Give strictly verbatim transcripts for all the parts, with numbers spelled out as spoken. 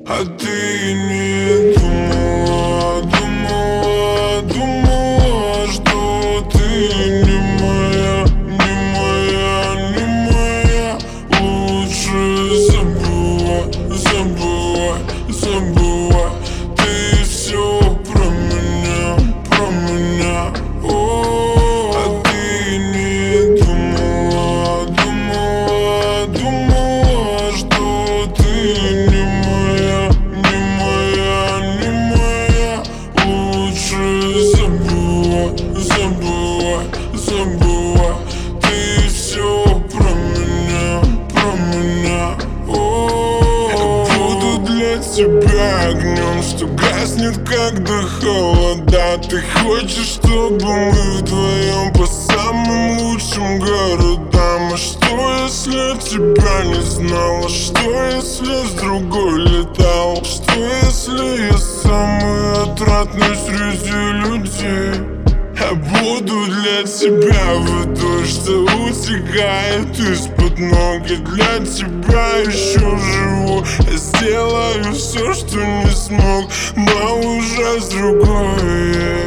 А ты не думала, думала, думала, что ты не моя, не моя, не моя. Лучше забывай, забывай, забывай. Ты все про меня, про меня. О, а ты не думала, думала, думала, что ты не моя, не моя, не моя. Лучше забывай, забывай, забывай. Ты все про меня, про меня. О, я буду для тебя огнем, что гаснет, когда холода. Ты хочешь, чтобы мы вдвоем по самым лучшим городам? А что, если тебя не знала? Что, если с другой летал? Что, если я самый отвратный среди людей? Я буду для тебя водой, что утекает из-под ноги. Для тебя еще живу. Я сделаю все, что не смог, но уже с другой,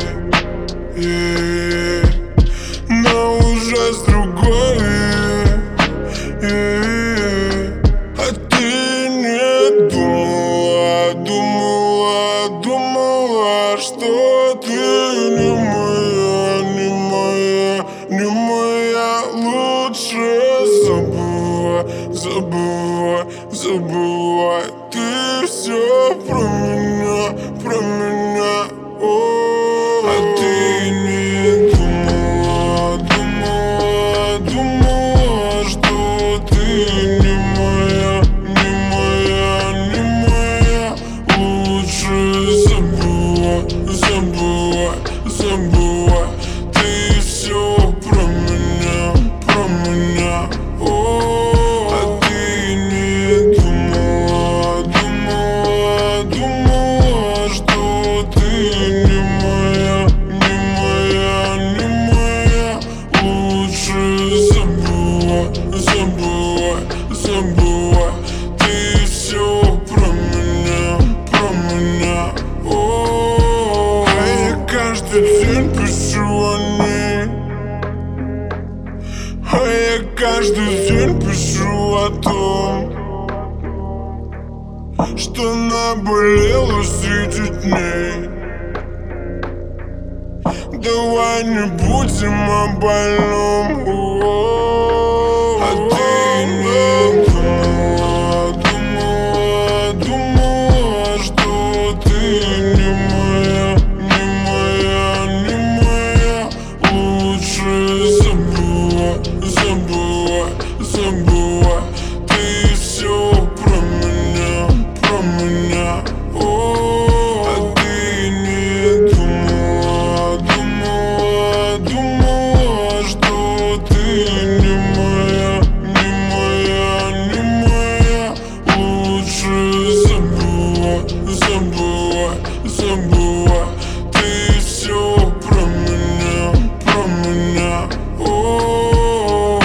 yeah. Но уже с другой, yeah. А ты не думала, думала, думала, что ты не моя, не моя, не моя. Лучше забывай, забывай, забывай. Ты все про меня, про меня. О, а ты не думала, думала, думала, что ты не моя, не моя, не моя. Лучше забывай, забывай, забывай. Ты все про меня, про меня. О, а ты не думала, думала, думала, что ты не моя, не моя, не моя. Лучше забывай, забывай, забывай. Ты все про меня, про меня. О, а я каждый день пишу о ней. А я каждый день пишу о том, что наболело среди дней. Давай не будем о больном. О, а ты не думала, думала, думала, что ты не моя, не моя, не моя. Лучше забывай, забывай, забывай. Ты все про меня, про меня. О, а ты не думала, думала, думала, что ты не моя, не моя, не моя. Лучше забывай, забывай, забывай. Ты все про меня, про меня. О,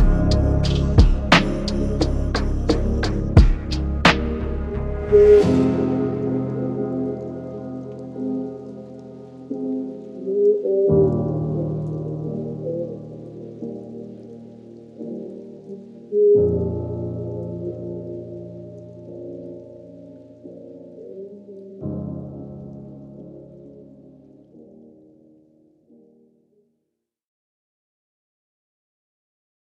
Thank